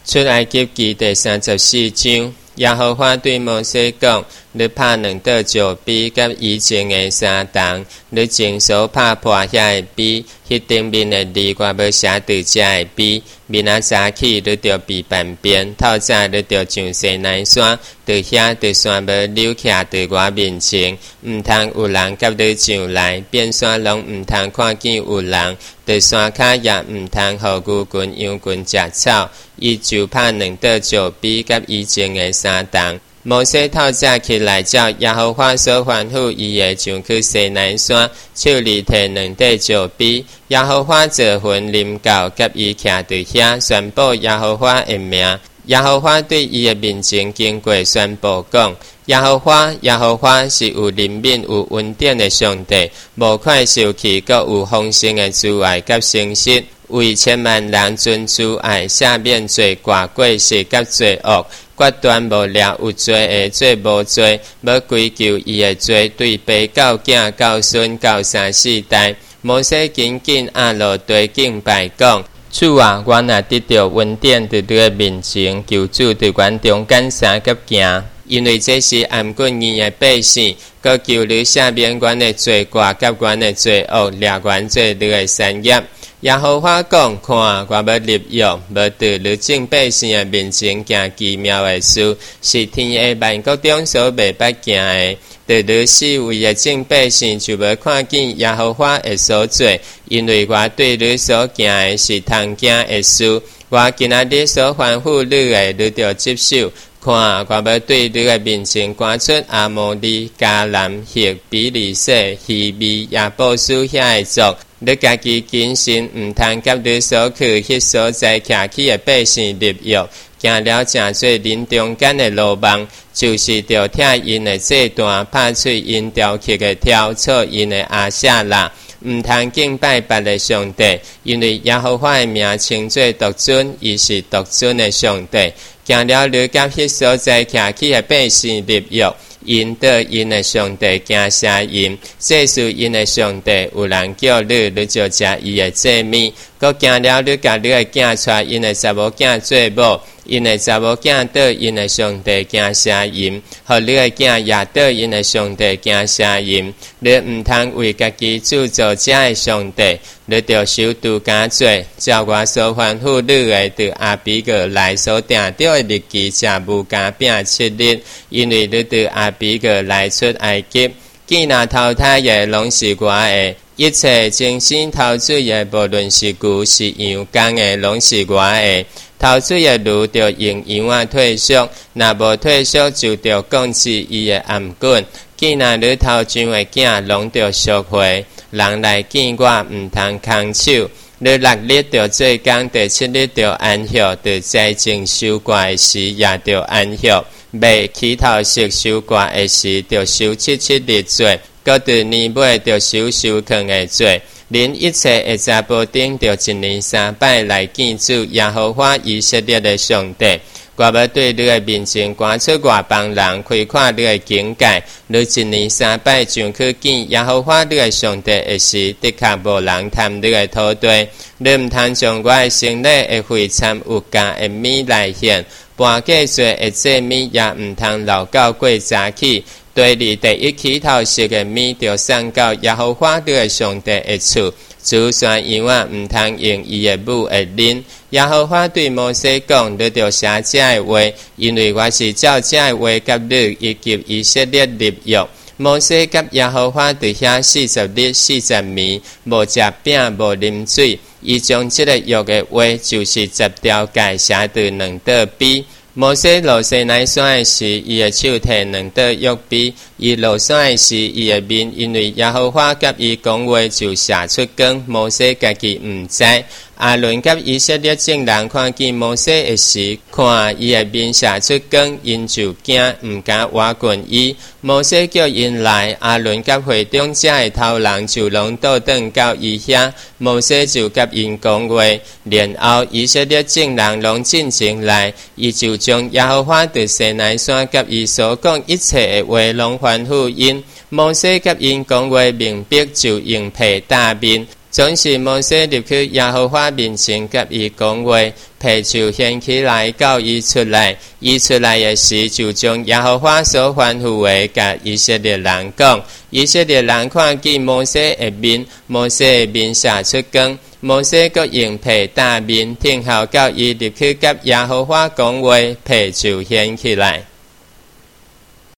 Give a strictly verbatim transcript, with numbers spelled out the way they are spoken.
出埃及记第三十四章，耶和华对摩西讲：你拍两道石碑，甲以前的三重，你前所拍破遐个碑，迄顶面的字我要写伫遮个碑。明仔早起，你着避半边，透早你着上西奈山，伫遐伫山要扭徛伫我面前，毋通有人甲你上来，变山拢毋通看见有人，伫山骹也毋通互牛群、羊群食草。伊就拍两道石碑，甲以前的三重。摩西透早起来，照耶和华所吩咐伊的，上去西奈山，手里摕两块石碑。耶和华召魂临到，甲伊徛伫遐，宣布耶和华的名。耶和华对伊的面前经过，宣布讲：耶和华，耶和华是有怜悯、有恩典的上帝，无快受气，阁有丰盛的慈爱甲诚实，为千万人存慈爱，赦免罪过、过失甲罪恶。决断无了有罪的罪无罪，要归咎伊的罪，对爸到囝到孙到三四代。摩西紧紧压落地敬拜讲：主啊，我若得到恩典伫你的面前，求主伫阮中间三甲行，因为这是按棍义的百姓，阁求你赦免阮的罪过甲阮的罪恶，掠阮做你的产业。耶和华讲：看，我要立约，要伫你众百姓的面前行奇妙的事，是天下万国中所未捌行的。伫你四围的众百姓就要看见耶和华的所做，因为我对你所行的是通行的事。我今仔日所吩咐你的，你着接受。看，我要对你的面前赶出阿摩利、迦南、希、比利洗、希米、亚布斯遐的族。你家己谨慎，毋通甲你所去迄所在徛起的百姓立约，行了诚侪人中间的路网，就是着拆因的祭坛，拍碎因雕刻的条，错因的阿舍拉，毋通敬拜别的上帝，因为耶和华的名称做独尊，伊是独尊的上帝。行了你甲迄所在徛起的百姓立约，因得因的上帝惊吓因，这是因的上帝。有人叫你，你就食伊的祭物。佮行了你甲你的囝带因的查某囝做某，因的查某囝得因的上帝惊吓因，互你的囝也得因的上帝惊吓因。你毋通为家己铸造这的上帝，你着守度假罪。照我所吩咐你的，伫阿比个来所定着的日期，食无加饼七日，因为你伫阿比个来出埃及，见那头胎的拢是我的。一切精心投水的，无论是牛是羊公的，拢是我的。投水的驴着用羊仔退缩，若无退缩，就着降制伊的颔棍。见那你头上的囝，拢着赎回。人来见我，毋通空手。你六日着做工，第七日着安息，伫斋正收割的时也着安息。未起头式收割的时，着收七七日做。搁伫年尾着收收藏的罪，恁一切的查甫丁着一年三摆来见主耶和华以色列的上帝。我要对你的面前赶出外邦人，开阔你的境界。你一年三摆上去见耶和华你的上帝的时，的确无人贪你的土地。你毋通将我的生理的费掺有价的米来献，半价做的祭物也毋通留到过早起。第二第一起头式的米，着送到耶和华你的上帝的厝。主选羊仔毋通用伊的母的恁。耶和华对摩西讲：你着写这的话，因为我是照这的话甲你以及以色列立约。摩西甲耶和华伫遐四十日四十暝，无食饼，无啉水。伊将这个约的话，就是十条诫写伫两道碑。摩西落西奈山的时，伊的手摕两道约碑；伊落山的时，伊的面因为耶和华甲伊讲话，就射出光。摩西家己毋知。阿伦甲以色列众人看见摩西的时，看伊的面射出光，因就惊，毋敢挖滚伊。摩西叫因来，阿伦甲会中遮的头人就拢倒转到伊遐。摩西就甲因讲话，然后以色列众人拢进前来，伊就将耶和华伫西奈山甲伊所讲一切的话拢吩咐因。摩西甲因讲话明白，就用被打面。总是摩西入去耶和华面前，甲伊讲话， 皮就掀起来，到伊出来。伊出来的时，就将耶和华所吩咐的，甲以色列人讲。以色列人看见摩西的面，摩西的面射出光。摩西阁用皮打面，听候到伊入去甲耶和华讲话，皮就掀起来。